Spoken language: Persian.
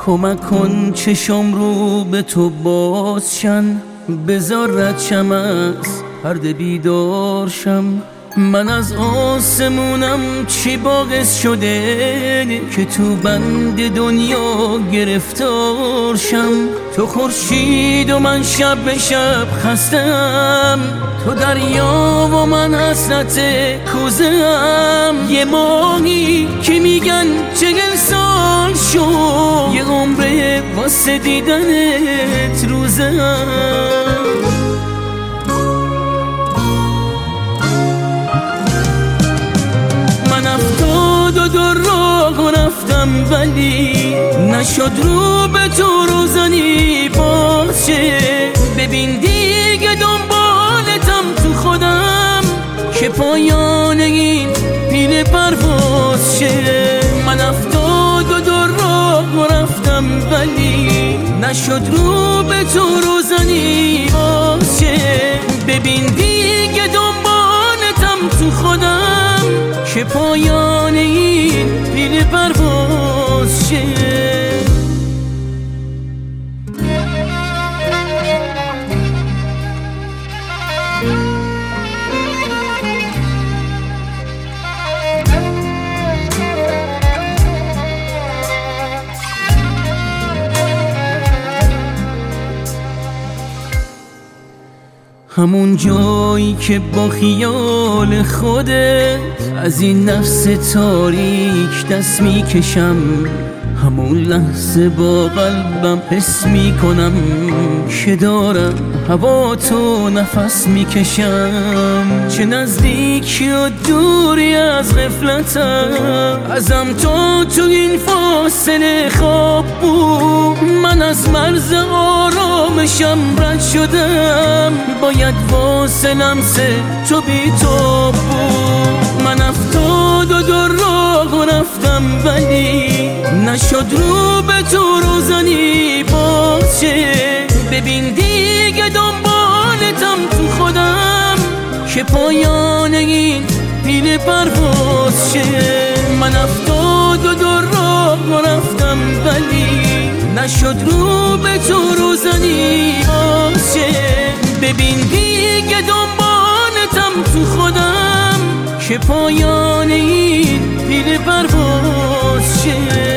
کمک کن چشم رو به تو بازشن، بذار رد شم از پرده بیدار شم. من از آسمونم چی باعث شده که تو بند دنیا گرفتار شم؟ تو خورشید و من شب به شب خستم، تو دریا و من حسرت کوزه‌ام. یه ماهی که میگن 40 سال شد، یه عمره واسه دیدنت روزه‌ام. من 72 راه رفتم ولی نشد رو به تو روزنی باشه. ببین دیگه دنبالتم تو خودم که پایان این پیل پرواز شه. من 72 راه رفتم ولی نشد رو به تو روزنی باشه. ببین دیگه دنبالتم تو خودم که پایان این پیل پرواز شه. همون جایی که با خیال خودت از این نفس تاریک دست میکشم، همون لحظه با قلبم حس میکنم که دارم هوا تو نفس میکشم. چه نزدیکی و دوری از غفلتم، ازم تو این فاصله خواب بود. من از مرز آرامشم رد شدم، باید واسه لمس تو بی تو بود. من 72 راه رفتم ولی نشد رو به تو روزنی باشه. ببین دیگه دنبالتم تو خودم که پایان این پیل پرواز شه. من 72 راه رفتم ولی نشد رو به تو روزنی باشه. ببین دیگه دنبالتم تو خودم که پایان این پیل پرواز شه.